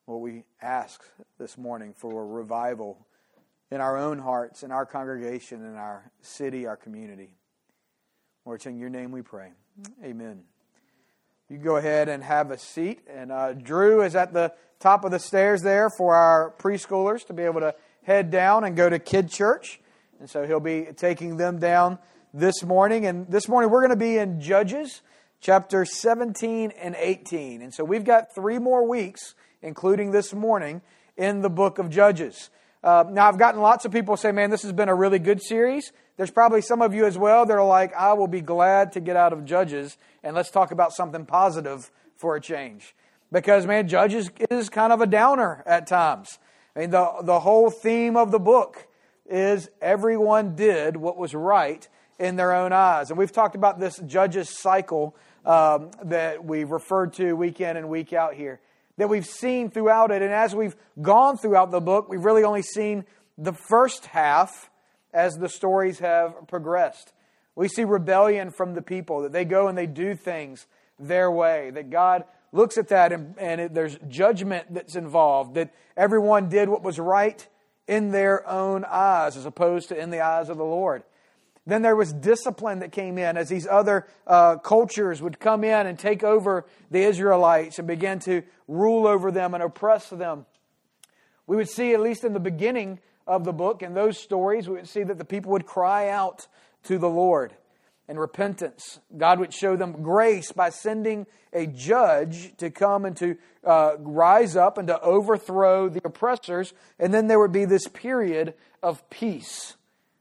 Lord, we ask this morning for a revival in our own hearts, in our congregation, in our city, our community. Lord, it's in your name we pray. Amen. You can go ahead and have a seat. And Drew is at the top of the stairs there for our preschoolers to be able to head down and go to Kid Church. And so he'll be taking them down this morning. And this morning we're going to be in Judges, chapter 17 and 18. And so we've got 3 more weeks, including this morning, in the book of Judges. Now, I've gotten lots of people say, man, this has been a really good series. There's probably some of you as well that are like, I will be glad to get out of Judges and let's talk about something positive for a change. Because, man, Judges is kind of a downer at times. I mean, the whole theme of the book is everyone did what was right in their own eyes. And we've talked about this Judges cycle that we've referred to week in and week out here, that we've seen throughout it. And as we've gone throughout the book, we've really only seen the first half as the stories have progressed. We see rebellion from the people, that they go and they do things their way, that God looks at that and there's judgment that's involved, that everyone did what was right in their own eyes as opposed to in the eyes of the Lord. Then there was discipline that came in as these other cultures would come in and take over the Israelites and begin to rule over them and oppress them. We would see, at least in the beginning of the book, in those stories, we would see that the people would cry out to the Lord in repentance. God would show them grace by sending a judge to come and to rise up and to overthrow the oppressors. And then there would be this period of peace.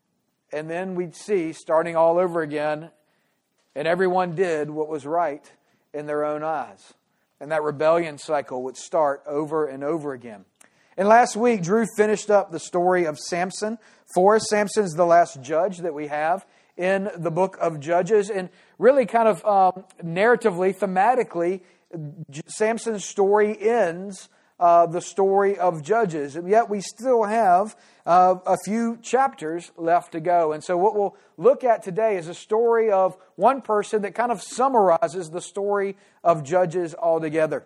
And then we'd see, starting all over again, and everyone did what was right in their own eyes. And that rebellion cycle would start over and over again. And last week, Drew finished up the story of Samson for us. Samson's the last judge that we have in the book of Judges. And really kind of narratively, thematically, Samson's story ends the story of Judges. And yet we still have a few chapters left to go. And so what we'll look at today is a story of one person that kind of summarizes the story of Judges altogether.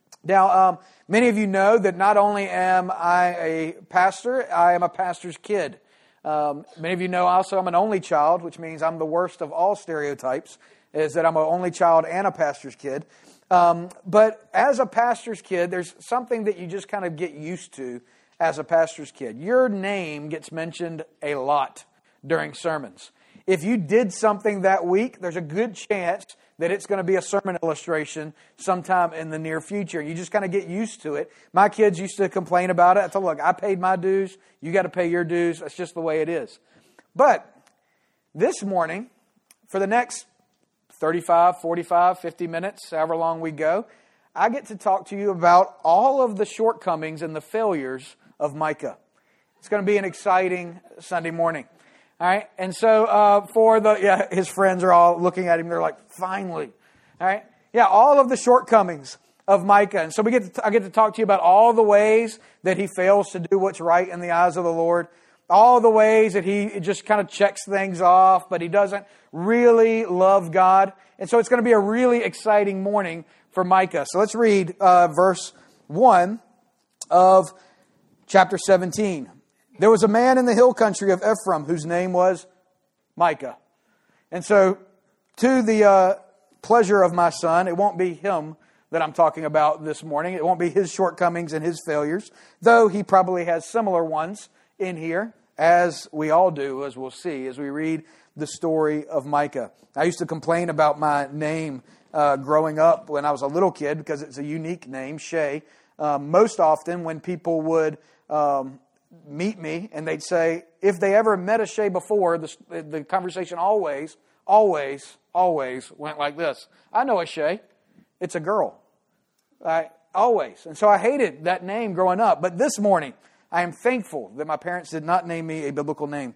Now, many of you know that not only am I a pastor, I am a pastor's kid. Many of you know also I'm an only child, which means I'm the worst of all stereotypes, is that I'm an only child and a pastor's kid. But as a pastor's kid, there's something that you just kind of get used to as a pastor's kid. Your name gets mentioned a lot during sermons. If you did something that week, there's a good chance that it's going to be a sermon illustration sometime in the near future. You just kind of get used to it. My kids used to complain about it. I told them, look, I paid my dues. You got to pay your dues. That's just the way it is. But this morning, for the next 35, 45, 50 minutes, however long we go, I get to talk to you about all of the shortcomings and the failures of Micah. It's going to be an exciting Sunday morning. All right, and so his friends are all looking at him. They're like, finally. All right, all of the shortcomings of Micah. And so I get to talk to you about all the ways that he fails to do what's right in the eyes of the Lord. All the ways that he just kind of checks things off, but he doesn't really love God. And so it's going to be a really exciting morning for Micah. So let's read verse 1 of chapter 17. There was a man in the hill country of Ephraim whose name was Micah. And so, to the pleasure of my son, it won't be him that I'm talking about this morning. It won't be his shortcomings and his failures, though he probably has similar ones in here, as we all do, as we'll see, as we read the story of Micah. I used to complain about my name growing up when I was a little kid because it's a unique name, Shay. Most often when people would meet me and they'd say, if they ever met a Shay before, the conversation always went like this. I know a Shay. It's a girl. Always. And so I hated that name growing up. But this morning, I am thankful that my parents did not name me a biblical name.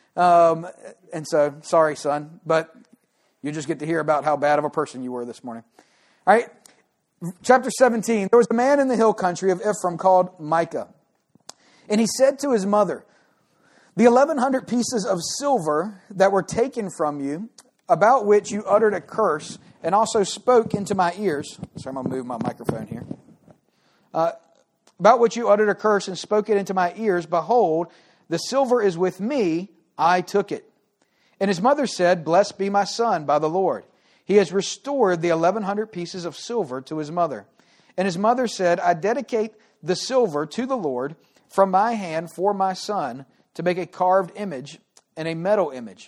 And so, sorry, son, but you just get to hear about how bad of a person you were this morning. All right. Chapter 17. There was a man in the hill country of Ephraim called Micah. And he said to his mother, the 1,100 pieces of silver that were taken from you, about which you uttered a curse, and also spoke into my ears. Sorry, I'm going to move my microphone here. About about which you uttered a curse and spoke it into my ears, behold, the silver is with me, I took it. And his mother said, Blessed be my son by the Lord. He has restored the 1,100 pieces of silver to his mother. And his mother said, I dedicate the silver to the Lord from my hand for my son to make a carved image and a metal image.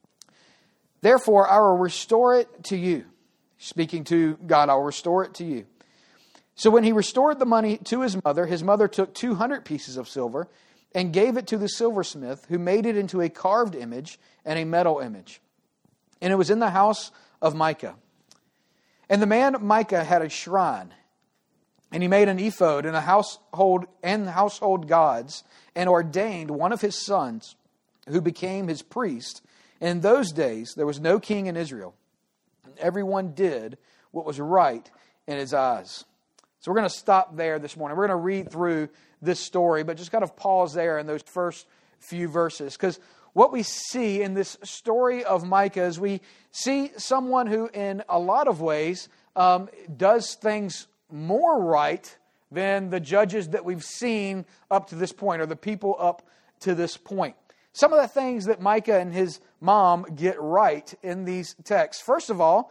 Therefore, I will restore it to you. Speaking to God, I will restore it to you. So when he restored the money to his mother took 200 pieces of silver and gave it to the silversmith, who made it into a carved image and a metal image. And it was in the house of Micah. And the man Micah had a shrine, and he made an ephod and household gods, and ordained one of his sons, who became his priest. In those days there was no king in Israel, and everyone did what was right in his eyes. So we're going to stop there this morning. We're going to read through this story, but just kind of pause there in those first few verses. Because what we see in this story of Micah is we see someone who in a lot of ways does things more right than the judges that we've seen up to this point, or the people up to this point. Some of the things that Micah and his mom get right in these texts. First of all,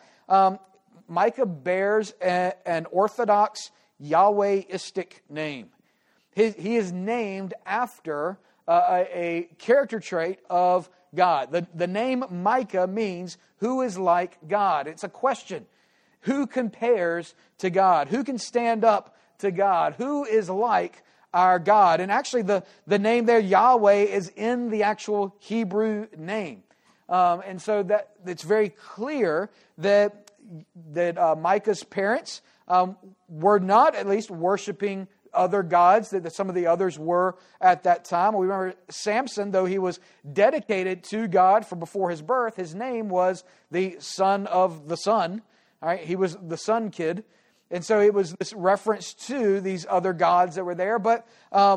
Micah bears an orthodox Yahwehistic name. He is named after a character trait of God. The name Micah means who is like God. It's a question. Who compares to God? Who can stand up to God? Who is like our God? And actually the name there, Yahweh, is in the actual Hebrew name. And so that it's very clear that Micah's parents were not at least worshiping other gods, that some of the others were at that time. We remember Samson, though he was dedicated to God from before his birth, his name was the son of the sun. All right, he was the sun kid. And so it was this reference to these other gods that were there. But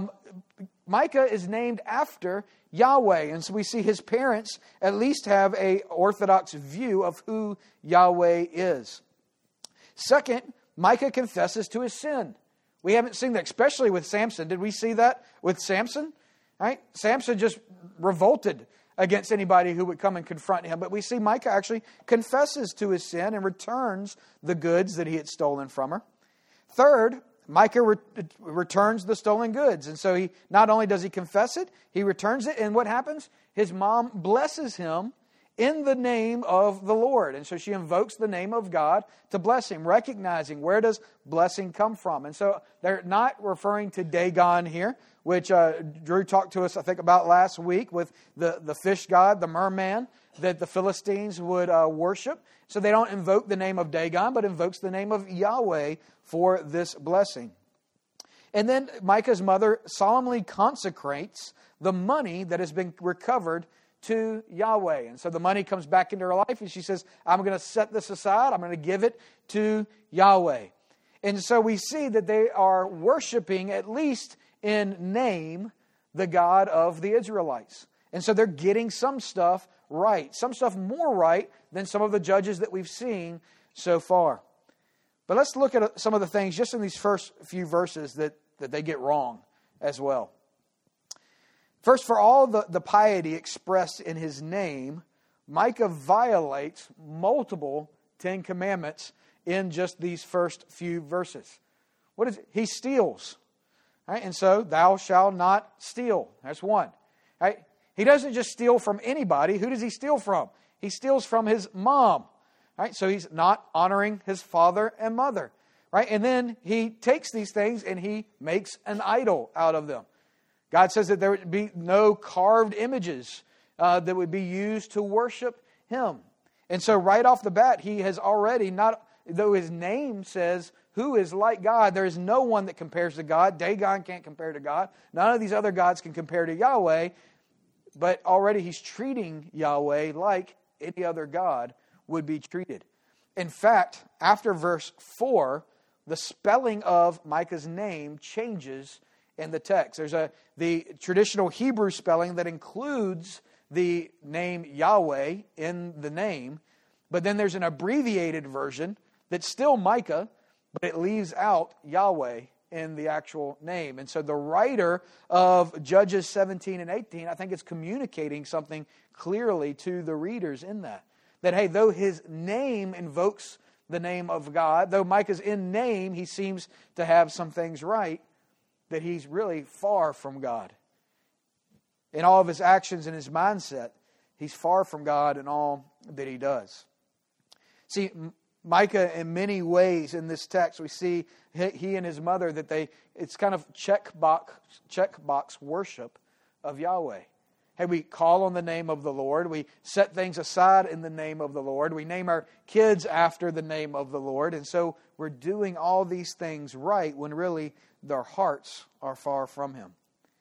Micah is named after Yahweh. And so we see his parents at least have an orthodox view of who Yahweh is. Second, Micah confesses to his sin. We haven't seen that, especially with Samson. Did we see that with Samson? Right? Samson just revolted against anybody who would come and confront him. But we see Micah actually confesses to his sin and returns the goods that he had stolen from her. Third, Micah returns the stolen goods. And so he not only does he confess it, he returns it. And what happens? His mom blesses him in the name of the Lord. And so she invokes the name of God to bless him, recognizing where does blessing come from. And so they're not referring to Dagon here, which Drew talked to us, I think, about last week with the fish god, the merman, that the Philistines would worship. So they don't invoke the name of Dagon, but invokes the name of Yahweh for this blessing. And then Micah's mother solemnly consecrates the money that has been recovered to Yahweh. And so the money comes back into her life, and she says, I'm going to set this aside. I'm going to give it to Yahweh. And so we see that they are worshiping, at least in name, the God of the Israelites. And so they're getting some stuff right, some stuff more right than some of the judges that we've seen so far. But let's look at some of the things just in these first few verses that they get wrong as well. First, for all the piety expressed in his name, Micah violates multiple Ten Commandments in just these first few verses. What is it? He steals. Right? And so, thou shalt not steal. That's one. Right? He doesn't just steal from anybody. Who does he steal from? He steals from his mom. Right? So he's not honoring his father and mother. Right? And then he takes these things and he makes an idol out of them. God says that there would be no carved images that would be used to worship him. And so right off the bat, he has already, not though his name says, who is like God, there is no one that compares to God. Dagon can't compare to God. None of these other gods can compare to Yahweh. But already he's treating Yahweh like any other God would be treated. In fact, after verse 4, the spelling of Micah's name changes in the text. There's the traditional Hebrew spelling that includes the name Yahweh in the name, but then there's an abbreviated version that's still Micah, but it leaves out Yahweh in the actual name. And so the writer of Judges 17 and 18, I think, is communicating something clearly to the readers in that. That, hey, though his name invokes the name of God, though Micah's in name, he seems to have some things right, that he's really far from God. In all of his actions and his mindset, he's far from God in all that he does. See, Micah, in many ways in this text, we see he and his mother, that it's kind of checkbox worship of Yahweh. Hey, we call on the name of the Lord. We set things aside in the name of the Lord. We name our kids after the name of the Lord. And so we're doing all these things right when really their hearts are far from Him.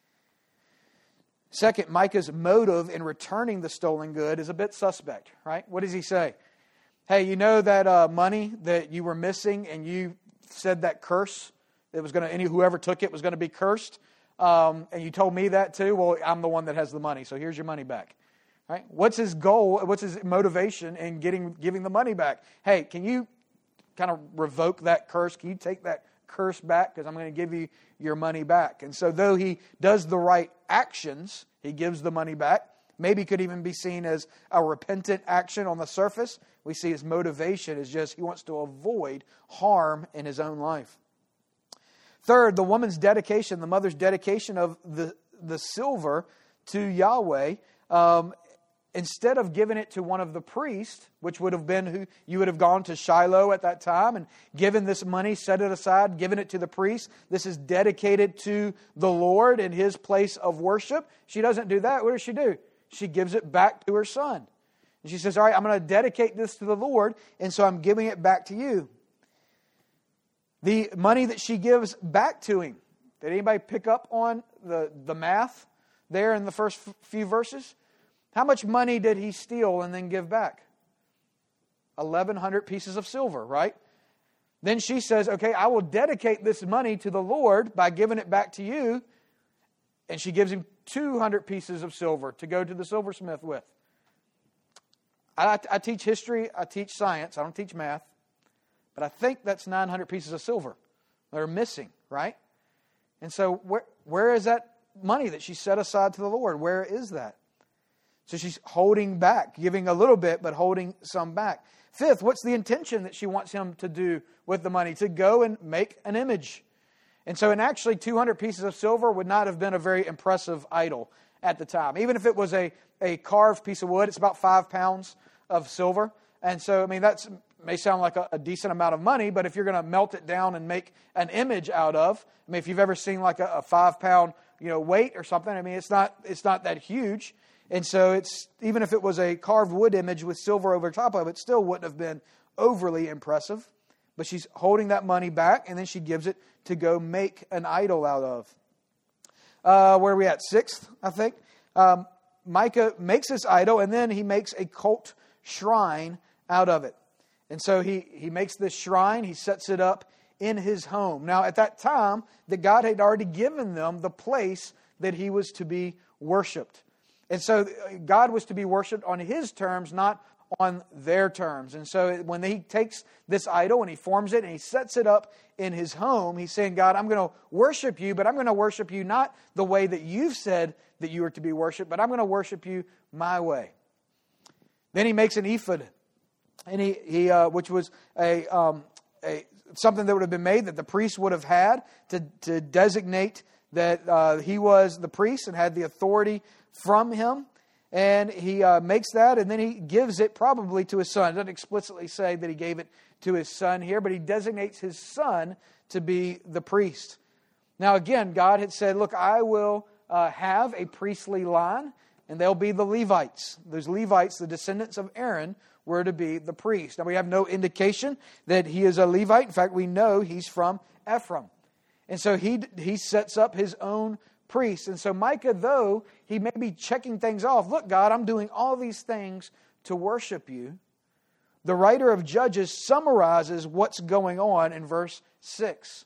Second, Micah's motive in returning the stolen good is a bit suspect, right? What does he say? Hey, you know that money that you were missing, and you said that curse, it was going to, whoever took it was going to be cursed, and you told me that too? Well, I'm the one that has the money, so here's your money back. Right? What's his goal? What's his motivation in giving the money back? Hey, can you kind of revoke that curse? Can you take that curse back? Because I'm going to give you your money back. And so though he does the right actions, he gives the money back. Maybe could even be seen as a repentant action on the surface. We see his motivation is just he wants to avoid harm in his own life. Third, the woman's dedication, the mother's dedication of the silver to Yahweh, instead of giving it to one of the priests, which would have been who you would have gone to Shiloh at that time and given this money, set it aside, given it to the priest. This is dedicated to the Lord in His place of worship. She doesn't do that. What does she do? She gives it back to her son. And she says, all right, I'm going to dedicate this to the Lord, and so I'm giving it back to you. The money that she gives back to him, did anybody pick up on the math there in the first few verses? How much money did he steal and then give back? 1,100 pieces of silver, right? Then she says, okay, I will dedicate this money to the Lord by giving it back to you. And she gives him 200 pieces of silver to go to the silversmith with. I teach history, I teach science, I don't teach math. But I think that's 900 pieces of silver that are missing, right? And so where is that money that she set aside to the Lord? Where is that? So she's holding back, giving a little bit, but holding some back. Fifth, what's the intention that she wants him to do with the money? To go and make an image. And so, and actually 200 pieces of silver would not have been a very impressive idol at the time. Even if it was a carved piece of wood, it's about 5 pounds of silver. And so, I mean, that may sound like a decent amount of money, but if you're going to melt it down and make an image out of, I mean, if you've ever seen like a 5 pound, weight or something, I mean, it's not that huge. And so it's, even if it was a carved wood image with silver over top of it, still wouldn't have been overly impressive. But she's holding that money back, and then she gives it to go make an idol out of. Where are we at? Sixth, I think. Micah makes this idol, and then he makes a cult shrine out of it. And so he makes this shrine, he sets it up in his home. Now, at that time, that God had already given them the place that he was to be worshipped. And so God was to be worshipped on His terms, not on their terms. And so when he takes this idol and he forms it and he sets it up in his home, he's saying, God, I'm going to worship you, but I'm going to worship you not the way that you've said that you are to be worshipped, but I'm going to worship you my way. Then he makes an ephod, and he which was a something that would have been made that the priest would have had to designate that he was the priest and had the authority from him. And he makes that, and then he gives it probably to his son. It doesn't explicitly say that he gave it to his son here, but he designates his son to be the priest. Now again, God had said, look, I will have a priestly line, and they'll be the Levites. Those Levites, the descendants of Aaron, were to be the priest. Now we have no indication that he is a Levite. In fact, we know he's from Ephraim. And so he sets up his own priest. And so Micah, though he may be checking things off, look, God, I'm doing all these things to worship you. The writer of Judges summarizes what's going on in verse 6.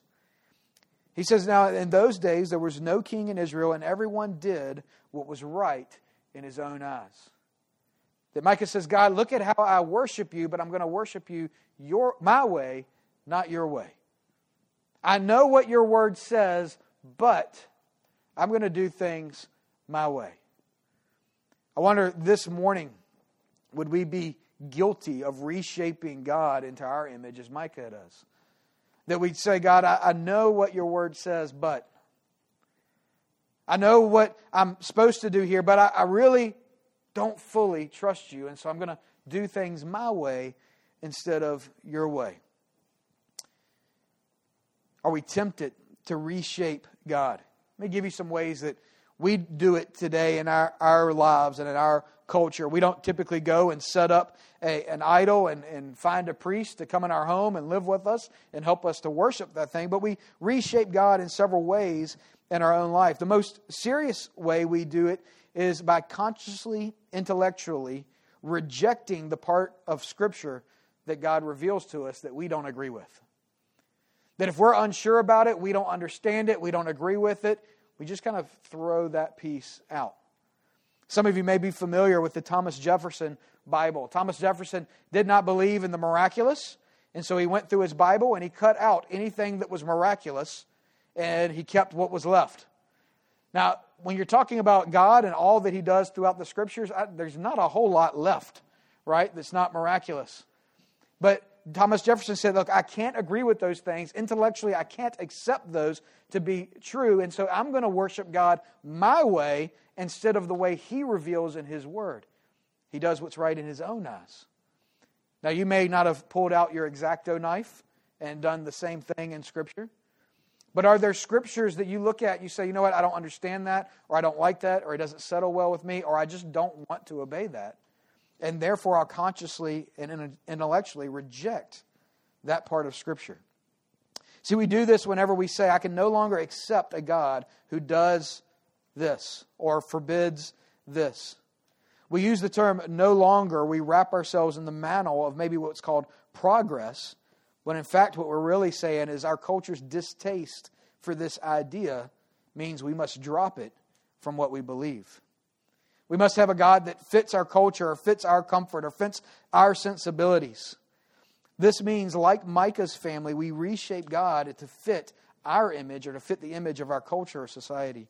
He says, now in those days there was no king in Israel, and everyone did what was right in his own eyes. That Micah says, God, look at how I worship you, but I'm going to worship you my way, not your way. I know what your word says, but I'm going to do things my way. I wonder this morning, would we be guilty of reshaping God into our image as Micah does? That we'd say, God, I know what your word says, but I know what I'm supposed to do here, but I really don't fully trust you, and so I'm going to do things my way instead of your way. Are we tempted to reshape God? Let me give you some ways that we do it today in our lives and in our culture. We don't typically go and set up an idol and find a priest to come in our home and live with us and help us to worship that thing. But we reshape God in several ways in our own life. The most serious way we do it is by consciously, intellectually rejecting the part of Scripture that God reveals to us that we don't agree with. That if we're unsure about it, we don't understand it, we don't agree with it, we just kind of throw that piece out. Some of you may be familiar with the Thomas Jefferson Bible. Thomas Jefferson did not believe in the miraculous, and so he went through his Bible and he cut out anything that was miraculous, and he kept what was left. Now, when you're talking about God and all that He does throughout the Scriptures, there's not a whole lot left, right, that's not miraculous. But Thomas Jefferson said, look, I can't agree with those things. Intellectually, I can't accept those to be true, and so I'm going to worship God my way instead of the way He reveals in His Word. He does what's right in His own eyes. Now, you may not have pulled out your X-Acto knife and done the same thing in Scripture, but are there Scriptures that you look at and you say, you know what, I don't understand that, or I don't like that, or it doesn't settle well with me, or I just don't want to obey that, and therefore I'll consciously and intellectually reject that part of Scripture. See, we do this whenever we say, I can no longer accept a God who does this or forbids this. We use the term no longer. We wrap ourselves in the mantle of maybe what's called progress, when in fact what we're really saying is our culture's distaste for this idea means we must drop it from what we believe. We must have a God that fits our culture or fits our comfort or fits our sensibilities. This means, like Micah's family, we reshape God to fit our image or to fit the image of our culture or society.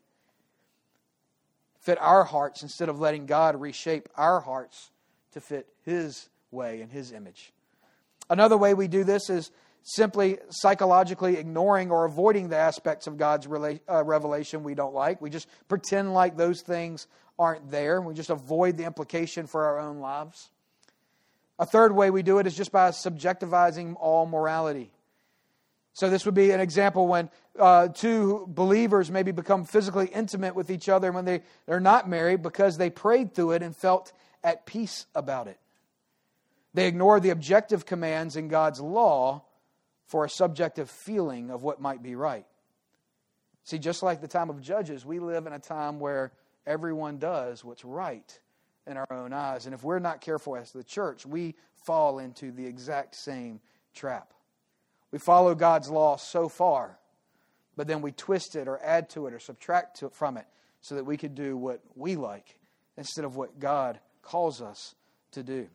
Fit our hearts instead of letting God reshape our hearts to fit His way and His image. Another way we do this is simply psychologically ignoring or avoiding the aspects of God's revelation we don't like. We just pretend like those things aren't there. We just avoid the implication for our own lives. A third way we do it is just by subjectivizing all morality. So this would be an example when two believers maybe become physically intimate with each other when they're not married because they prayed through it and felt at peace about it. They ignore the objective commands in God's law for a subjective feeling of what might be right. See, just like the time of Judges, we live in a time where everyone does what's right in our own eyes. And if we're not careful as the church, we fall into the exact same trap. We follow God's law so far, but then we twist it or add to it or subtract from it so that we could do what we like instead of what God calls us to do.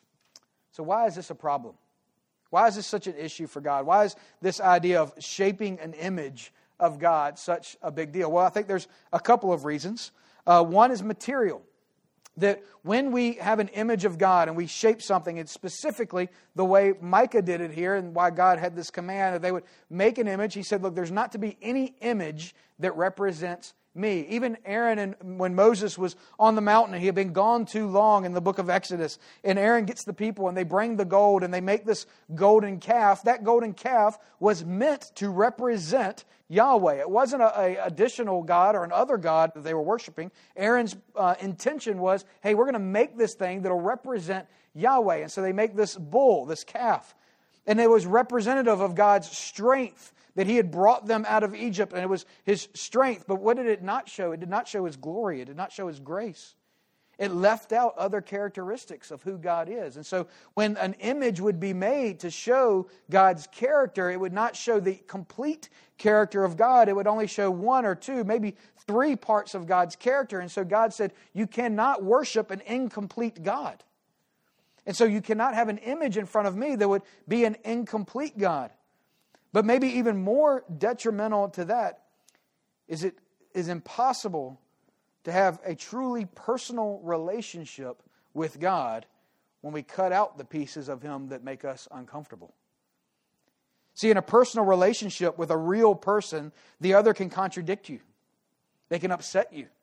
So why is this a problem? Why is this such an issue for God? Why is this idea of shaping an image of God such a big deal? Well, I think there's a couple of reasons. One is material. That when we have an image of God and we shape something, it's specifically the way Micah did it here and why God had this command that they would make an image. He said, look, there's not to be any image that represents me. Even Aaron, and when Moses was on the mountain and he had been gone too long in the book of Exodus, and Aaron gets the people and they bring the gold and they make this golden calf. That golden calf was meant to represent Yahweh. It wasn't an additional god or an other god that they were worshiping. Aaron's intention was, hey, we're going to make this thing that will represent Yahweh. And so they make this bull, this calf. And it was representative of God's strength, that He had brought them out of Egypt, and it was His strength. But what did it not show? It did not show His glory. It did not show His grace. It left out other characteristics of who God is. And so when an image would be made to show God's character, it would not show the complete character of God. It would only show one or two, maybe three parts of God's character. And so God said, you cannot worship an incomplete God. And so you cannot have an image in front of me that would be an incomplete God. But maybe even more detrimental to that is it is impossible to have a truly personal relationship with God when we cut out the pieces of Him that make us uncomfortable. See, in a personal relationship with a real person, the other can contradict you. They can upset you.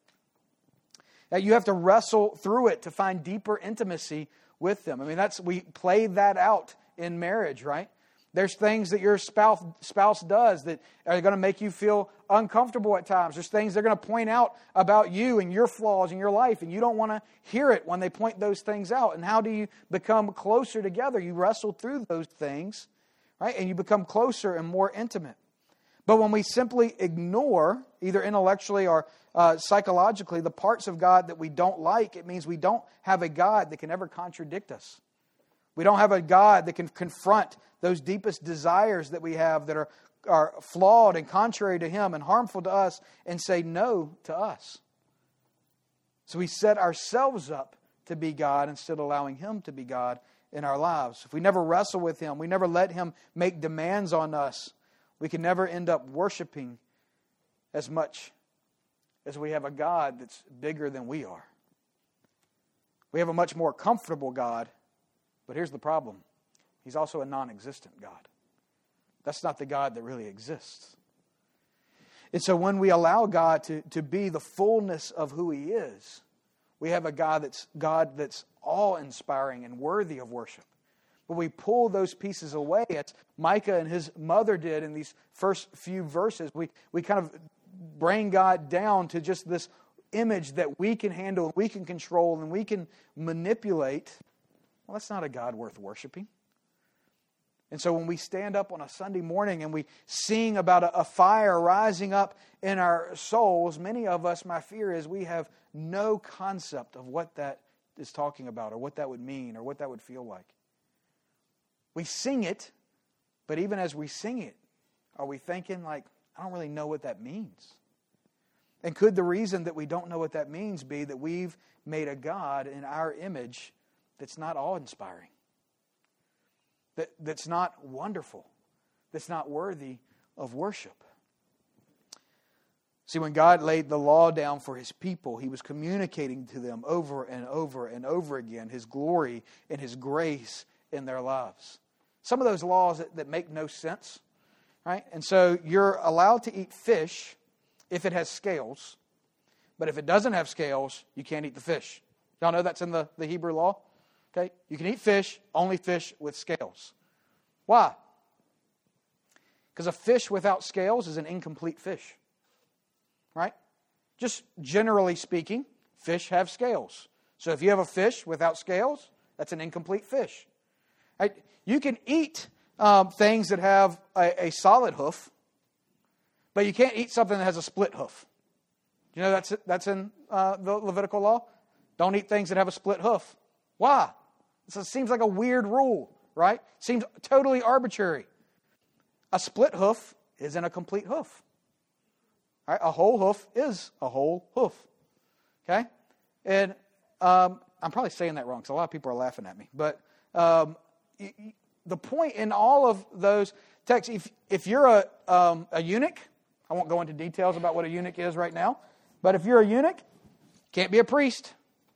You have to wrestle through it to find deeper intimacy with them. I mean, we play that out in marriage, right? There's things that your spouse does that are going to make you feel uncomfortable at times. There's things they're going to point out about you and your flaws in your life, and you don't want to hear it when they point those things out. And how do you become closer together? You wrestle through those things, right? And you become closer and more intimate. But when we simply ignore, either intellectually or psychologically, the parts of God that we don't like, it means we don't have a God that can ever contradict us. We don't have a God that can confront those deepest desires that we have that are flawed and contrary to Him and harmful to us and say no to us. So we set ourselves up to be God instead of allowing Him to be God in our lives. If we never wrestle with Him, we never let Him make demands on us, we can never end up worshiping as much as we have a God that's bigger than we are. We have a much more comfortable God, but here's the problem. He's also a non-existent God. That's not the God that really exists. And so when we allow God to be the fullness of who He is, we have a God that's awe-inspiring and worthy of worship. But we pull those pieces away, as Micah and his mother did in these first few verses. We kind of bring God down to just this image that we can handle, we can control, and we can manipulate. Well, that's not a God worth worshiping. And so when we stand up on a Sunday morning and we sing about a fire rising up in our souls, many of us, my fear is, we have no concept of what that is talking about or what that would mean or what that would feel like. We sing it, but even as we sing it, are we thinking like, I don't really know what that means? And could the reason that we don't know what that means be that we've made a God in our image that's not awe-inspiring? That's not wonderful, that's not worthy of worship. See, when God laid the law down for His people, He was communicating to them over and over and over again His glory and His grace in their lives. Some of those laws that make no sense, right? And so you're allowed to eat fish if it has scales, but if it doesn't have scales, you can't eat the fish. Y'all know that's in the Hebrew law? Okay, you can eat fish, only fish with scales. Why? Because a fish without scales is an incomplete fish. Right? Just generally speaking, fish have scales. So if you have a fish without scales, that's an incomplete fish. Right? You can eat things that have a solid hoof, but you can't eat something that has a split hoof. You know that's in the Levitical law? Don't eat things that have a split hoof. Why? It seems like a weird rule, right? Seems totally arbitrary. A split hoof isn't a complete hoof. Right? A whole hoof is a whole hoof. Okay? And I'm probably saying that wrong, because a lot of people are laughing at me. But the point in all of those texts, if you're a eunuch, I won't go into details about what a eunuch is right now, but if you're a eunuch, can't be a priest.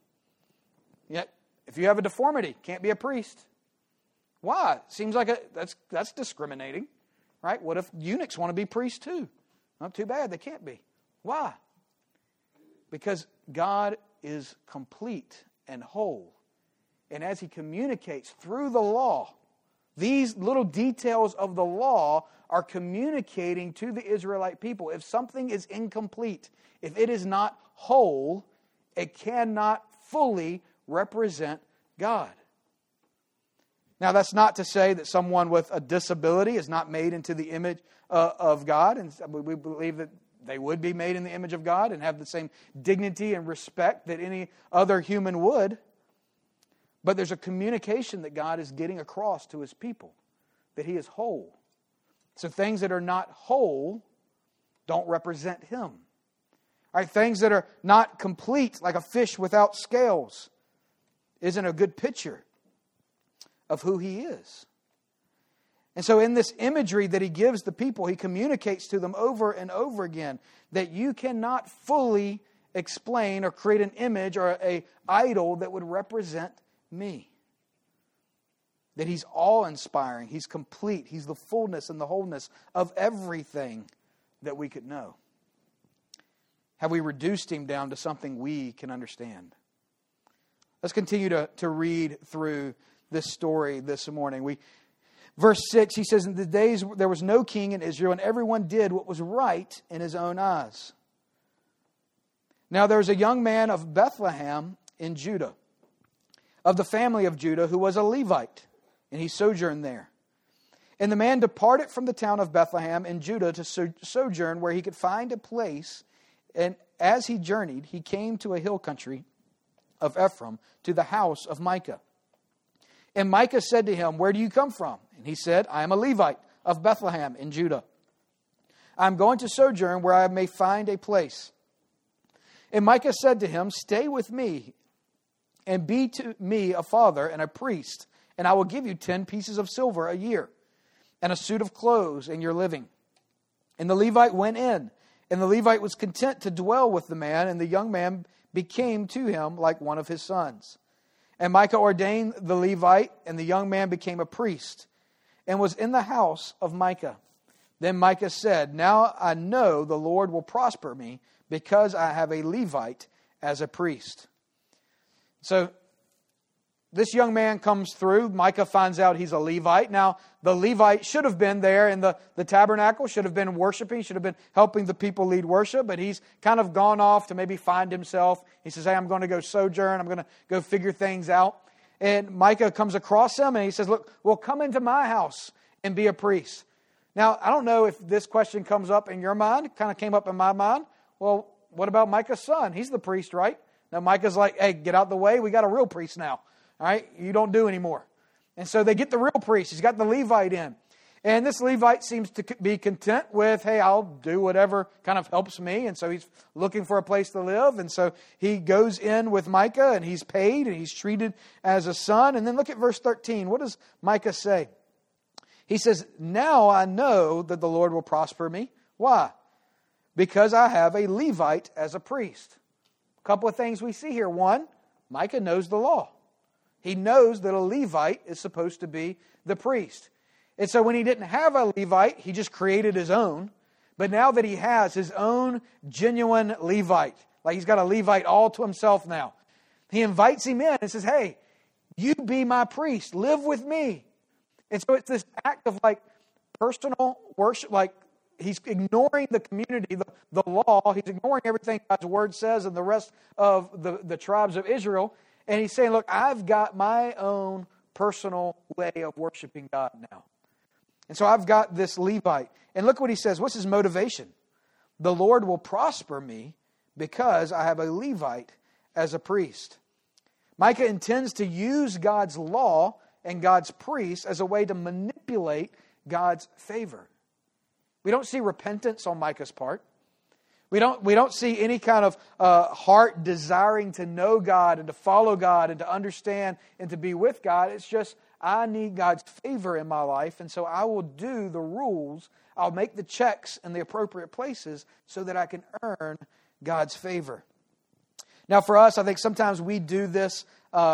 Yet, if you have a deformity, can't be a priest. Why? Seems like that's discriminating, right? What if eunuchs want to be priests too? Not too bad, they can't be. Why? Because God is complete and whole. And as He communicates through the law, these little details of the law are communicating to the Israelite people. If something is incomplete, if it is not whole, it cannot fully represent God. Now, that's not to say that someone with a disability is not made into the image of God, and we believe that they would be made in the image of God and have the same dignity and respect that any other human would. But there's a communication that God is getting across to His people, that He is whole. So things that are not whole don't represent Him. Right? Things that are not complete, like a fish without scales, isn't a good picture of who He is. And so in this imagery that he gives the people, he communicates to them over and over again that you cannot fully explain or create an image or an idol that would represent me. That he's awe-inspiring, he's complete, he's the fullness and the wholeness of everything that we could know. Have we reduced him down to something we can understand? Let's continue to read through this story this morning. Verse 6, he says, in the days there was no king in Israel, and everyone did what was right in his own eyes. Now there was a young man of Bethlehem in Judah, of the family of Judah, who was a Levite, and he sojourned there. And the man departed from the town of Bethlehem in Judah to sojourn where he could find a place. And as he journeyed, he came to a hill country of Ephraim, to the house of Micah. And Micah said to him, where do you come from? And he said, I am a Levite of Bethlehem in Judah. I am going to sojourn where I may find a place. And Micah said to him, stay with me and be to me a father and a priest, and I will give you 10 pieces of silver a year and a suit of clothes in your living. And the Levite went in, and the Levite was content to dwell with the man, and the young man became to him like one of his sons. And Micah ordained the Levite, and the young man became a priest, and was in the house of Micah. Then Micah said, now I know the Lord will prosper me, because I have a Levite as a priest. So this young man comes through. Micah finds out he's a Levite. Now, the Levite should have been there in the tabernacle, should have been worshiping, should have been helping the people lead worship, but he's kind of gone off to maybe find himself. He says, hey, I'm going to go sojourn. I'm going to go figure things out. And Micah comes across him and he says, look, well, come into my house and be a priest. Now, I don't know if this question comes up in your mind. It kind of came up in my mind. Well, what about Micah's son? He's the priest, right? Now, Micah's like, hey, get out the way. We got a real priest now. All right, you don't do anymore. And so they get the real priest. He's got the Levite in. And this Levite seems to be content with, hey, I'll do whatever kind of helps me. And so he's looking for a place to live. And so he goes in with Micah and he's paid and he's treated as a son. And then look at verse 13. What does Micah say? He says, now I know that the Lord will prosper me. Why? Because I have a Levite as a priest. A couple of things we see here. One, Micah knows the law. He knows that a Levite is supposed to be the priest. And so when he didn't have a Levite, he just created his own. But now that he has his own genuine Levite, like he's got a Levite all to himself now, he invites him in and says, hey, you be my priest, live with me. And so it's this act of like personal worship, like he's ignoring the community, the law, he's ignoring everything God's word says and the rest of the tribes of Israel. And he's saying, look, I've got my own personal way of worshiping God now. And so I've got this Levite. And look what he says. What's his motivation? The Lord will prosper me because I have a Levite as a priest. Micah intends to use God's law and God's priests as a way to manipulate God's favor. We don't see repentance on Micah's part. We don't see any kind of heart desiring to know God and to follow God and to understand and to be with God. It's just, I need God's favor in my life, and so I will do the rules. I'll make the checks in the appropriate places so that I can earn God's favor. Now for us, I think sometimes we do this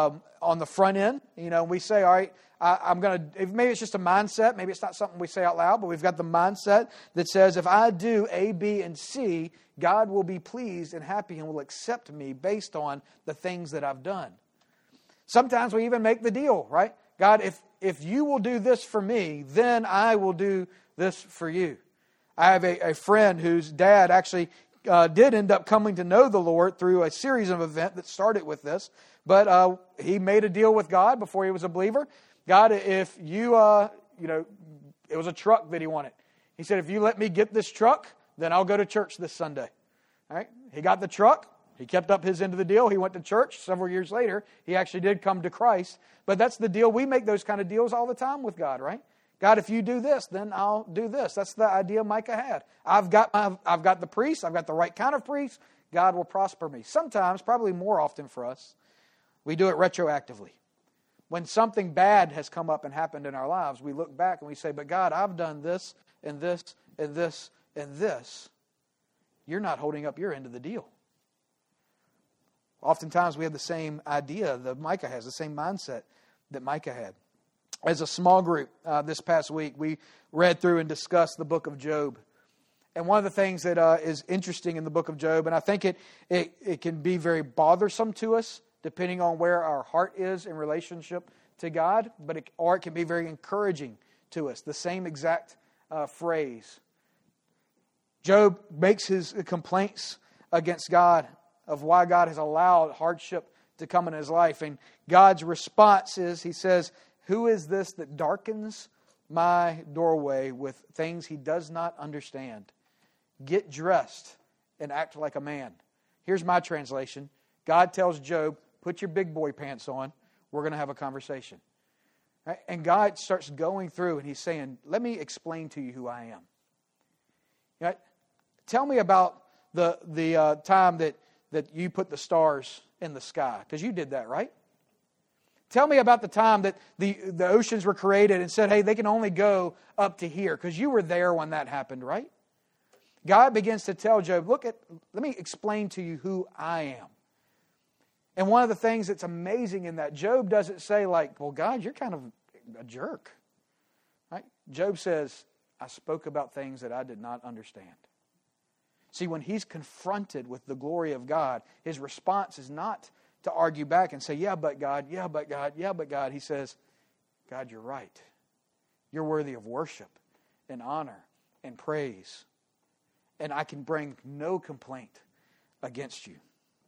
on the front end. You know, we say, all right, I'm going to, maybe it's just a mindset, maybe it's not something we say out loud, but we've got the mindset that says if I do A, B, and C, God will be pleased and happy and will accept me based on the things that I've done. Sometimes we even make the deal, right? God, if you will do this for me, then I will do this for you. I have a friend whose dad actually did end up coming to know the Lord through a series of events that started with this, but he made a deal with God before he was a believer. God, if you, it was a truck that he wanted. He said, if you let me get this truck, then I'll go to church this Sunday. All right? He got the truck. He kept up his end of the deal. He went to church. Several years later, he actually did come to Christ. But that's the deal. We make those kind of deals all the time with God, right? God, if you do this, then I'll do this. That's the idea Micah had. I've got the priest. I've got the right kind of priest. God will prosper me. Sometimes, probably more often for us, we do it retroactively. When something bad has come up and happened in our lives, we look back and we say, but God, I've done this and this and this and this. You're not holding up your end of the deal. Oftentimes we have the same idea that Micah has, the same mindset that Micah had. As a small group this past week, we read through and discussed the book of Job. And one of the things that is interesting in the book of Job, and I think it can be very bothersome to us, depending on where our heart is in relationship to God, or it can be very encouraging to us. The same exact phrase. Job makes his complaints against God of why God has allowed hardship to come in his life. And God's response is, he says, who is this that darkens my doorway with things he does not understand? Get dressed and act like a man. Here's my translation. God tells Job, put your big boy pants on. We're going to have a conversation. Right? And God starts going through and he's saying, let me explain to you who I am. Right? Tell me about the time that you put the stars in the sky, because you did that, right? Tell me about the time that the oceans were created and said, hey, they can only go up to here, because you were there when that happened, right? God begins to tell Job, let me explain to you who I am. And one of the things that's amazing in that, Job doesn't say like, well, God, you're kind of a jerk. Right? Job says, I spoke about things that I did not understand. See, when he's confronted with the glory of God, his response is not to argue back and say, yeah, but God, yeah, but God, yeah, but God. He says, God, you're right. You're worthy of worship and honor and praise. And I can bring no complaint against you.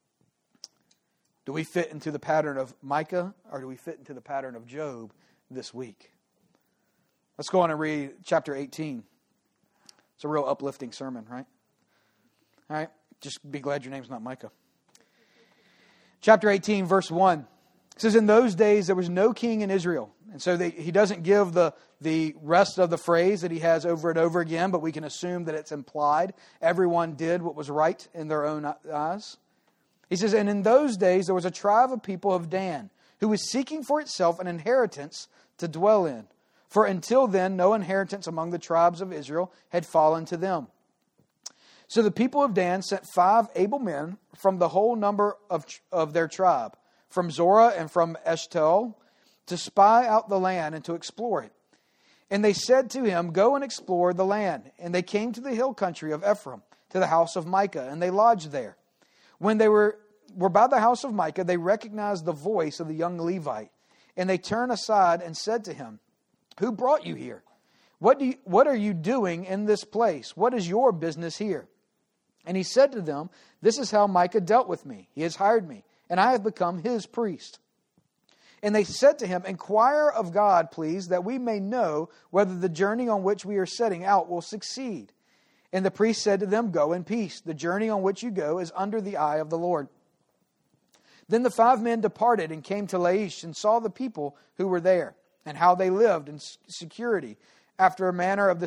Do we fit into the pattern of Micah, or do we fit into the pattern of Job this week? Let's go on and read chapter 18. It's a real uplifting sermon, right? All right, just be glad your name's not Micah. Chapter 18, verse 1. It says, in those days there was no king in Israel. And so he doesn't give the rest of the phrase that he has over and over again, but we can assume that it's implied. Everyone did what was right in their own eyes. He says, and in those days there was a tribe of people of Dan, who was seeking for itself an inheritance to dwell in. For until then no inheritance among the tribes of Israel had fallen to them. So the people of Dan sent 5 able men from the whole number of their tribe, from Zorah and from Eshtaol, to spy out the land and to explore it. And they said to him, go and explore the land. And they came to the hill country of Ephraim, to the house of Micah, and they lodged there. When they were by the house of Micah, they recognized the voice of the young Levite. And they turned aside and said to him, who brought you here? What are you doing in this place? What is your business here? And he said to them, this is how Micah dealt with me. He has hired me, and I have become his priest. And they said to him, inquire of God, please, that we may know whether the journey on which we are setting out will succeed. And the priest said to them, go in peace. The journey on which you go is under the eye of the Lord. Then the 5 men departed and came to Laish and saw the people who were there, and how they lived in security, after a manner of the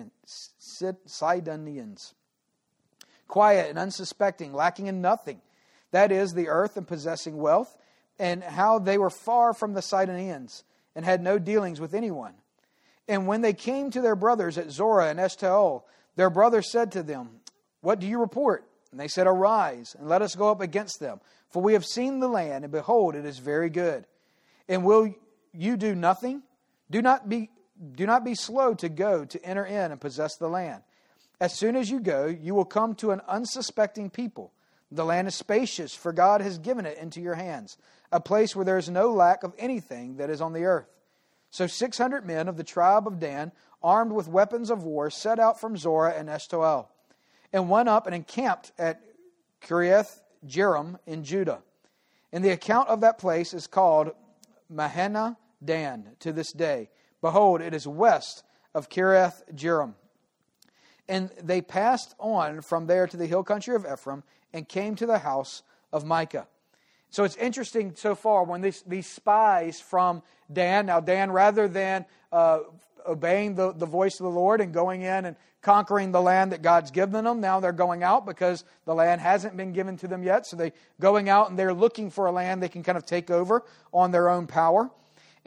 Sidonians. Quiet and unsuspecting, lacking in nothing, that is, the earth and possessing wealth, and how they were far from the Sidonians, and had no dealings with anyone. And when they came to their brothers at Zorah and Eshtaol, their brother said to them, what do you report? And they said, arise, and let us go up against them, for we have seen the land, and behold, it is very good. And will you do nothing? Do not be slow to go to enter in and possess the land. As soon as you go, you will come to an unsuspecting people. The land is spacious, for God has given it into your hands, a place where there is no lack of anything that is on the earth. So 600 men of the tribe of Dan, armed with weapons of war, set out from Zorah and Eshtaol, and went up and encamped at Kiriath Jearim in Judah. And the account of that place is called Mahanaim Dan to this day. Behold, it is west of Kiriath Jearim. And they passed on from there to the hill country of Ephraim and came to the house of Micah. So it's interesting so far when these spies from Dan, now Dan, rather than obeying the voice of the Lord and going in and conquering the land that God's given them, now they're going out because the land hasn't been given to them yet. So they're going out and they're looking for a land they can kind of take over on their own power.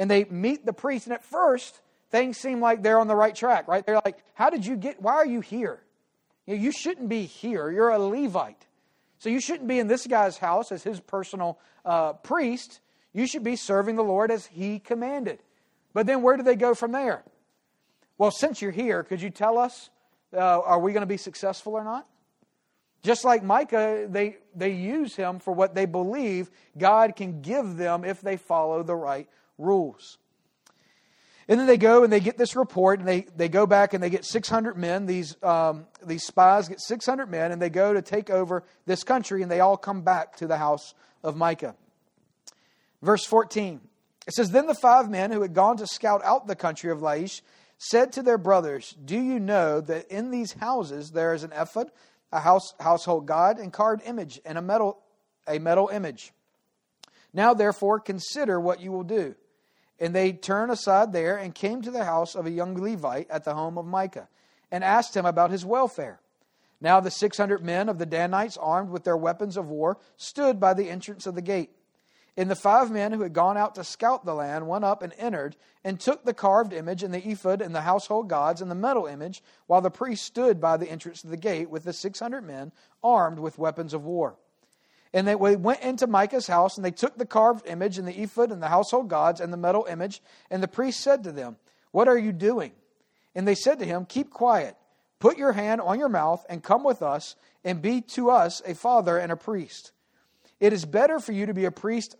And they meet the priest, and at first, things seem like they're on the right track, right? They're like, why are you here? You shouldn't be here. You're a Levite. So you shouldn't be in this guy's house as his personal priest. You should be serving the Lord as he commanded. But then where do they go from there? Well, since you're here, could you tell us, are we going to be successful or not? Just like Micah, they use him for what they believe God can give them if they follow the right rules. And then they go and they get this report, and they go back and they get 600 men. These spies get 600 men, and they go to take over this country, and they all come back to the house of Micah. Verse 14, it says, Then the 5 men who had gone to scout out the country of Laish said to their brothers, Do you know that in these houses there is an ephod, a household god, and carved image, and a metal image? Now therefore consider what you will do. And they turned aside there and came to the house of a young Levite at the home of Micah, and asked him about his welfare. Now the 600 men of the Danites, armed with their weapons of war, stood by the entrance of the gate. And the 5 men who had gone out to scout the land went up and entered, and took the carved image, and the ephod, and the household gods, and the metal image, while the priest stood by the entrance of the gate with the 600 men, armed with weapons of war. And they went into Micah's house, and they took the carved image, and the ephod, and the household gods, and the metal image. And the priest said to them, What are you doing? And they said to him, Keep quiet, put your hand on your mouth, and come with us, and be to us a father and a priest. Is it better for you to be a priest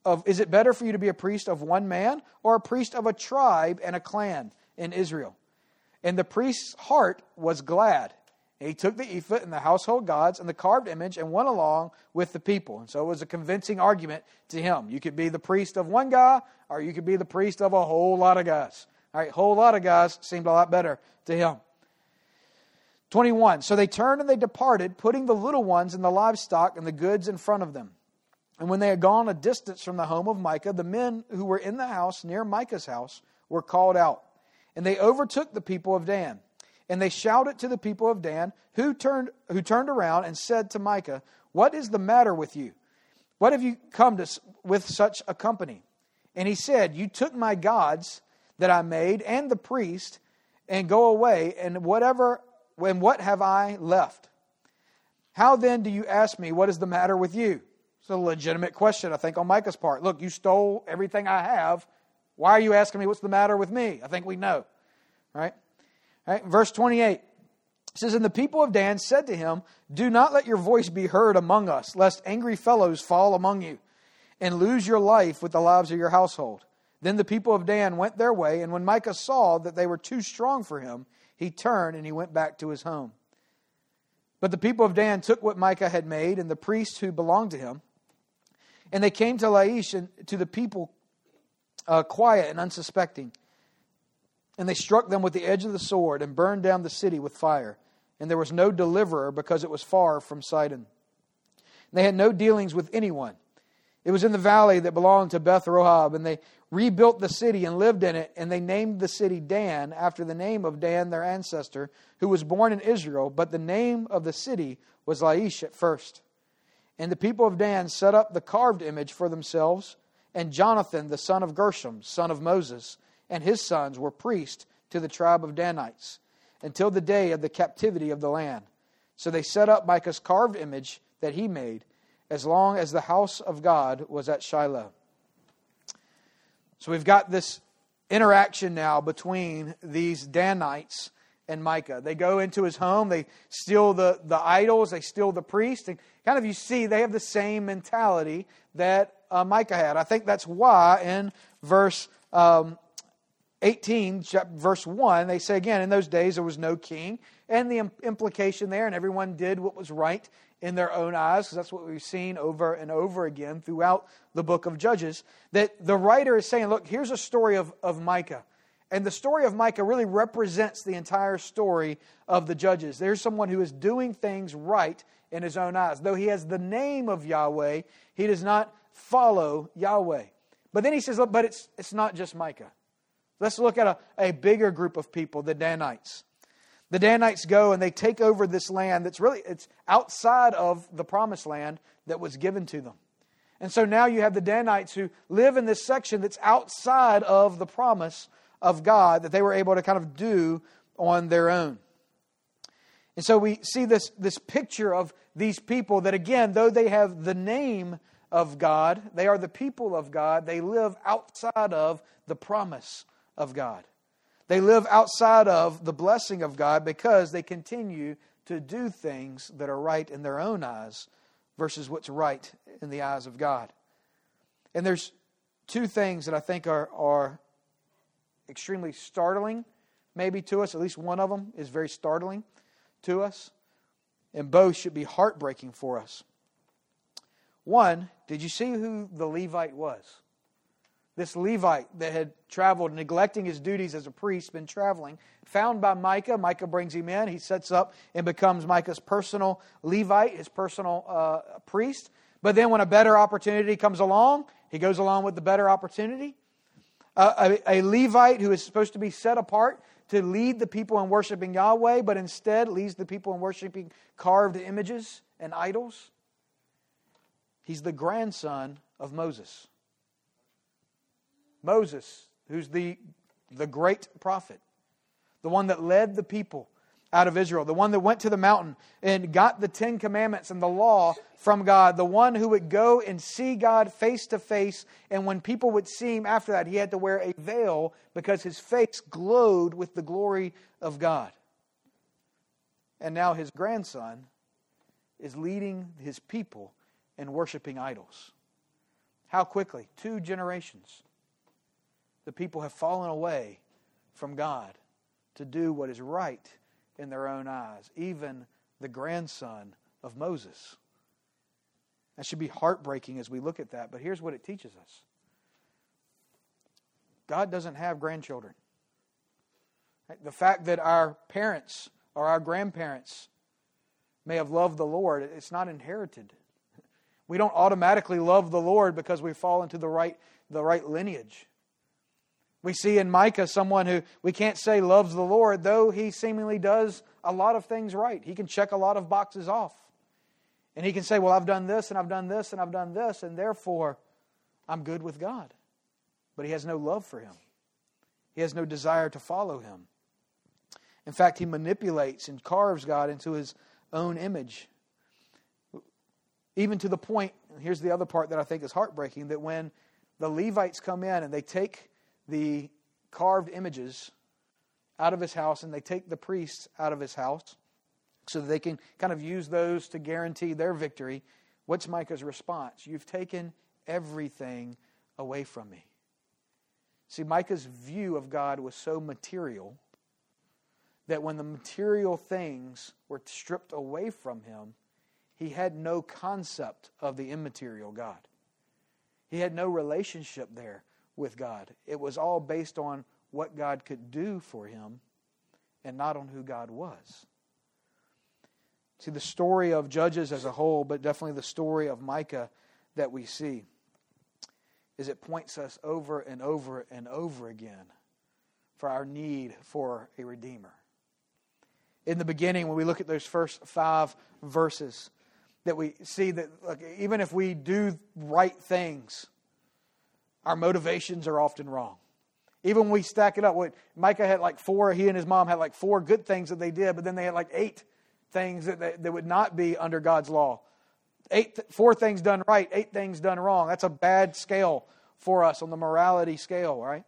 of one man, or a priest of a tribe and a clan in Israel? And the priest's heart was glad. And he took the ephod and the household gods and the carved image and went along with the people. And so it was a convincing argument to him. You could be the priest of one guy, or you could be the priest of a whole lot of guys. All right, whole lot of guys seemed a lot better to him. 21, So they turned and they departed, putting the little ones and the livestock and the goods in front of them. And when they had gone a distance from the home of Micah, the men who were in the house near Micah's house were called out. And they overtook the people of Dan. And they shouted to the people of Dan, who turned around and said to Micah, What is the matter with you? What have you come to with such a company? And he said, You took my gods that I made and the priest, and go away, and what have I left? How then do you ask me, what is the matter with you? It's a legitimate question, I think, on Micah's part. Look, you stole everything I have. Why are you asking me what's the matter with me? I think we know. Right? Verse 28 says, And the people of Dan said to him, Do not let your voice be heard among us, lest angry fellows fall among you, and lose your life with the lives of your household. Then the people of Dan went their way, and when Micah saw that they were too strong for him, he turned and he went back to his home. But the people of Dan took what Micah had made, and the priests who belonged to him, and they came to Laish and to the people quiet and unsuspecting. And they struck them with the edge of the sword and burned down the city with fire. And there was no deliverer because it was far from Sidon. And they had no dealings with anyone. It was in the valley that belonged to Beth Rohab. And they rebuilt the city and lived in it. And they named the city Dan after the name of Dan, their ancestor, who was born in Israel. But the name of the city was Laish at first. And the people of Dan set up the carved image for themselves. And Jonathan, the son of Gershom, son of Moses, and his sons were priests to the tribe of Danites until the day of the captivity of the land. So they set up Micah's carved image that he made as long as the house of God was at Shiloh. So we've got this interaction now between these Danites and Micah. They go into his home, they steal the idols, they steal the priest, and kind of you see they have the same mentality that Micah had. I think that's why in verse 18, verse 1, they say again, in those days there was no king. And the implication there, and everyone did what was right in their own eyes, because that's what we've seen over and over again throughout the book of Judges, that the writer is saying, look, here's a story of Micah. And the story of Micah really represents the entire story of the Judges. There's someone who is doing things right in his own eyes. Though he has the name of Yahweh, he does not follow Yahweh. But then he says, look, but it's not just Micah. Let's look at a bigger group of people, the Danites. The Danites go and they take over this land it's outside of the promised land that was given to them. And so now you have the Danites who live in this section that's outside of the promise of God that they were able to kind of do on their own. And so we see this picture of these people that, again, though they have the name of God, they are the people of God, they live outside of the promise of God. They live outside of the blessing of God because they continue to do things that are right in their own eyes versus what's right in the eyes of God. And there's two things that I think are extremely startling maybe to us. At least one of them is very startling to us. And both should be heartbreaking for us. One, did you see who the Levite was? This Levite that had traveled, neglecting his duties as a priest, been traveling, found by Micah. Micah brings him in. He sets up and becomes Micah's personal Levite, his personal priest. But then when a better opportunity comes along, he goes along with the better opportunity. A Levite who is supposed to be set apart to lead the people in worshiping Yahweh, but instead leads the people in worshiping carved images and idols. He's the grandson of Moses. Moses, who's the great prophet, the one that led the people out of Israel, the one that went to the mountain and got the 10 Commandments and the law from God, the one who would go and see God face to face, and when people would see Him after that, He had to wear a veil because His face glowed with the glory of God. And now His grandson is leading His people in worshiping idols. How quickly? 2 generations. The people have fallen away from God to do what is right in their own eyes. Even the grandson of Moses. That should be heartbreaking as we look at that. But here's what it teaches us. God doesn't have grandchildren. The fact that our parents or our grandparents may have loved the Lord, it's not inherited. We don't automatically love the Lord because we fall into the right lineage. We see in Micah someone who we can't say loves the Lord, though he seemingly does a lot of things right. He can check a lot of boxes off. And he can say, well, I've done this, and I've done this, and I've done this, and therefore I'm good with God. But he has no love for Him. He has no desire to follow Him. In fact, he manipulates and carves God into his own image. Even to the point, and here's the other part that I think is heartbreaking, that when the Levites come in and they take the carved images out of his house and they take the priests out of his house so that they can kind of use those to guarantee their victory, what's Micah's response? You've taken everything away from me. See, Micah's view of God was so material that when the material things were stripped away from him, he had no concept of the immaterial God. He had no relationship there with God. It was all based on what God could do for him and not on who God was. See, the story of Judges as a whole, but definitely the story of Micah that we see, is it points us over and over and over again for our need for a Redeemer. In the beginning, when we look at those first 5 verses, that we see that even if we do right things, our motivations are often wrong. Even when we stack it up, Micah had he and his mom had 4 good things that they did, but then they had 8 things that would not be under God's law. 4 things done right, 8 things done wrong. That's a bad scale for us on the morality scale, right?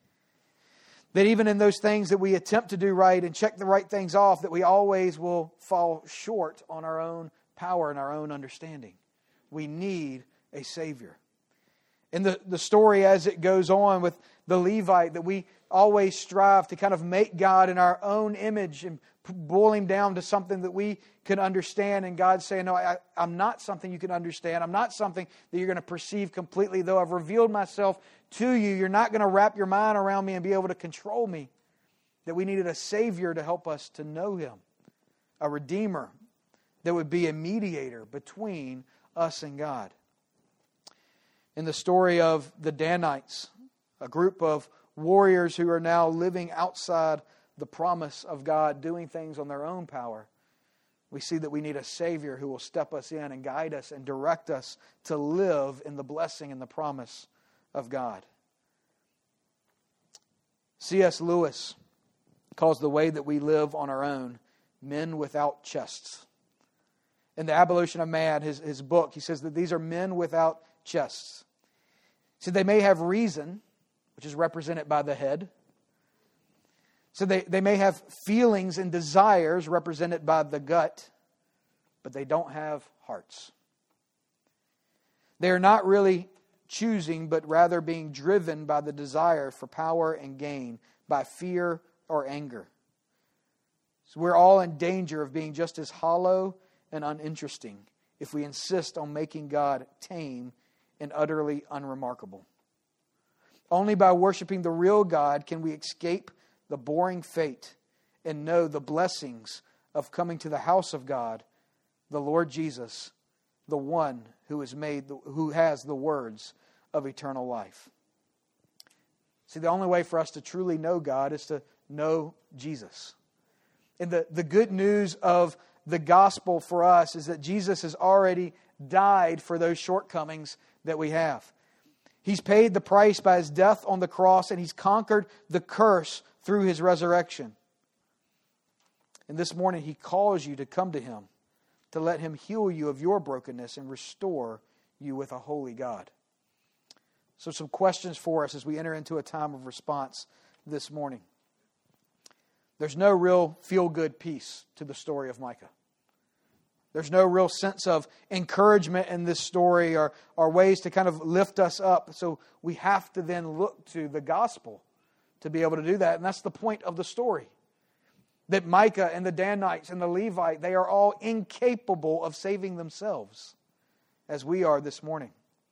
That even in those things that we attempt to do right and check the right things off, that we always will fall short on our own power and our own understanding. We need a Savior. In the story as it goes on with the Levite, that we always strive to kind of make God in our own image and boil Him down to something that we can understand. And God's saying, no, I'm not something you can understand. I'm not something that you're going to perceive completely. Though I've revealed myself to you, you're not going to wrap your mind around me and be able to control me. That we needed a Savior to help us to know Him. A Redeemer that would be a mediator between us and God. In the story of the Danites, a group of warriors who are now living outside the promise of God, doing things on their own power, We see that we need a Savior who will step us in and guide us and direct us to live in the blessing and the promise of God. C.S. Lewis calls the way that we live on our own men without chests. In The Abolition of Man, his book, he says that these are men without chests. So they may have reason, which is represented by the head. So they may have feelings and desires represented by the gut, but they don't have hearts. They are not really choosing, but rather being driven by the desire for power and gain, by fear or anger. So we're all in danger of being just as hollow and uninteresting if we insist on making God tame and utterly unremarkable. Only by worshiping the real God can we escape the boring fate and know the blessings of coming to the house of God, the Lord Jesus, the one who has the words of eternal life. See, the only way for us to truly know God is to know Jesus. And the good news of the gospel for us is that Jesus has already died for those shortcomings that we have. He's paid the price by His death on the cross, and He's conquered the curse through His resurrection. And this morning He calls you to come to Him, to let Him heal you of your brokenness and restore you with a holy God. So some questions for us as we enter into a time of response this morning. There's no real feel-good piece to the story of Micah. There's no real sense of encouragement in this story or ways to kind of lift us up. So we have to then look to the gospel to be able to do that. And that's the point of the story. That Micah and the Danites and the Levite, they are all incapable of saving themselves as we are this morning.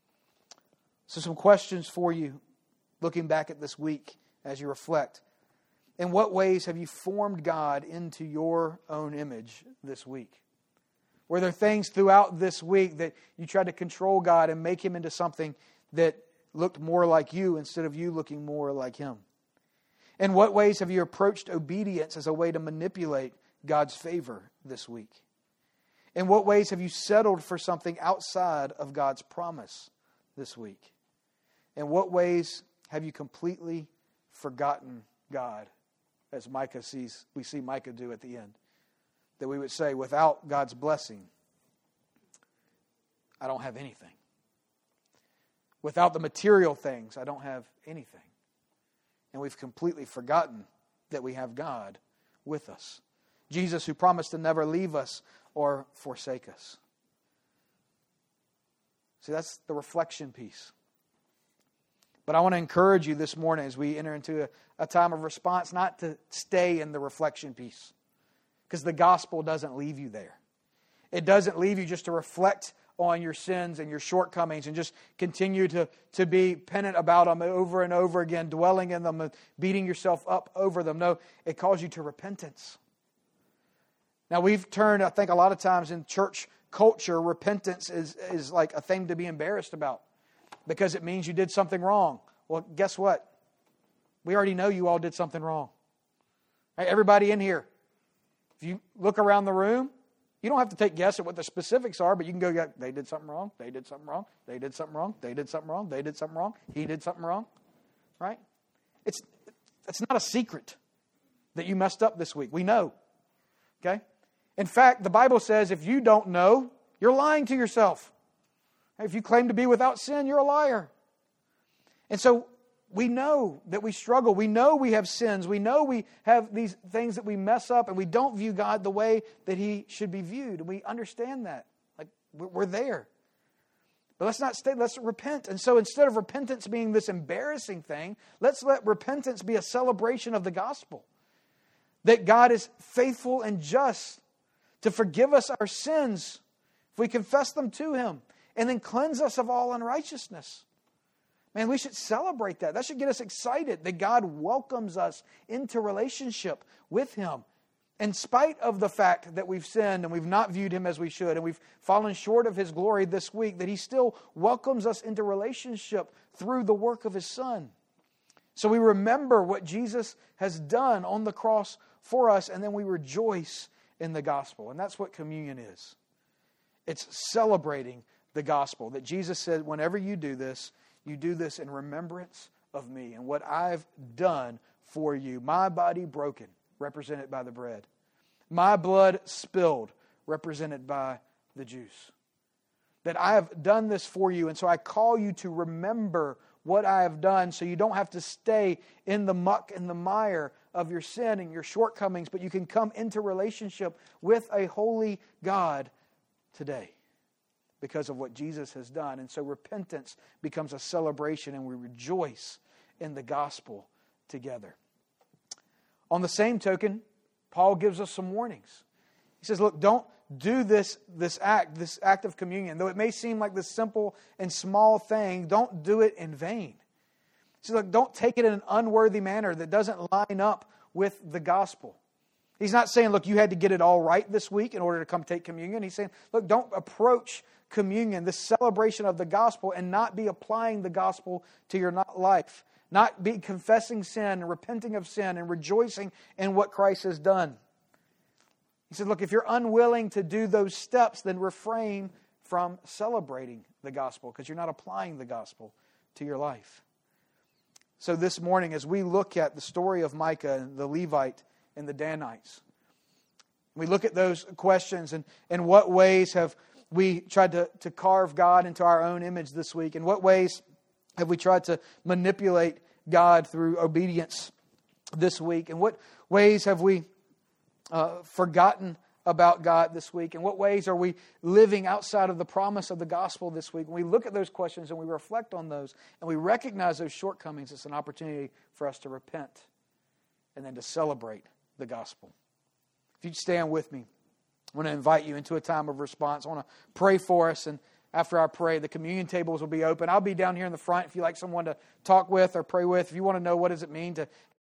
So some questions for you looking back at this week as you reflect. In what ways have you formed God into your own image this week? Were there things throughout this week that you tried to control God and make Him into something that looked more like you instead of you looking more like Him? In what ways have you approached obedience as a way to manipulate God's favor this week? In what ways have you settled for something outside of God's promise this week? In what ways have you completely forgotten God, as we see Micah do at the end? That we would say, without God's blessing, I don't have anything. Without the material things, I don't have anything. And we've completely forgotten that we have God with us. Jesus, who promised to never leave us or forsake us. See, that's the reflection piece. But I want to encourage you this morning as we enter into a time of response, not to stay in the reflection piece. Because the gospel doesn't leave you there. It doesn't leave you just to reflect on your sins and your shortcomings and just continue to be penitent about them over and over again, dwelling in them and beating yourself up over them. No, it calls you to repentance. Now we've turned, I think a lot of times in church culture, repentance is like a thing to be embarrassed about because it means you did something wrong. Well, guess what? We already know you all did something wrong. Hey, everybody in here, if you look around the room, you don't have to take guess at what the specifics are, but you can go, yeah, they did something wrong, they did something wrong, they did something wrong, they did something wrong, they did something wrong, he did something wrong, right? It's not a secret that you messed up this week. We know, okay? In fact, the Bible says if you don't know, you're lying to yourself. If you claim to be without sin, you're a liar. And so we know that we struggle. We know we have sins. We know we have these things that we mess up and we don't view God the way that He should be viewed. And we understand that. Like, we're there. But let's not stay, let's repent. And so instead of repentance being this embarrassing thing, let's let repentance be a celebration of the gospel. That God is faithful and just to forgive us our sins if we confess them to Him and then cleanse us of all unrighteousness. Man, we should celebrate that. That should get us excited that God welcomes us into relationship with Him. In spite of the fact that we've sinned and we've not viewed Him as we should and we've fallen short of His glory this week, that He still welcomes us into relationship through the work of His Son. So we remember what Jesus has done on the cross for us, and then we rejoice in the gospel. And that's what communion is. It's celebrating the gospel. That Jesus said, whenever you do this in remembrance of me and what I've done for you. My body broken, represented by the bread. My blood spilled, represented by the juice. That I have done this for you, and so I call you to remember what I have done so you don't have to stay in the muck and the mire of your sin and your shortcomings, but you can come into relationship with a holy God today because of what Jesus has done. And so repentance becomes a celebration, and we rejoice in the gospel together. On the same token, Paul gives us some warnings. He says, look, don't do this act of communion. Though it may seem like this simple and small thing, don't do it in vain. He says, look, don't take it in an unworthy manner that doesn't line up with the gospel. He's not saying, look, you had to get it all right this week in order to come take communion. He's saying, look, don't approach communion, this celebration of the gospel, and not be applying the gospel to your life. Not be confessing sin and repenting of sin and rejoicing in what Christ has done. He said, look, if you're unwilling to do those steps, then refrain from celebrating the gospel because you're not applying the gospel to your life. So this morning, as we look at the story of Micah and the Levite and the Danites, we look at those questions and in what ways have we tried to carve God into our own image this week? In what ways have we tried to manipulate God through obedience this week? In what ways have we forgotten about God this week? In what ways are we living outside of the promise of the gospel this week? When we look at those questions and we reflect on those and we recognize those shortcomings, it's an opportunity for us to repent and then to celebrate the gospel. If you'd stand with me, I want to invite you into a time of response. I want to pray for us, and after I pray, the communion tables will be open. I'll be down here in the front if you'd like someone to talk with or pray with. If you want to know what does it mean to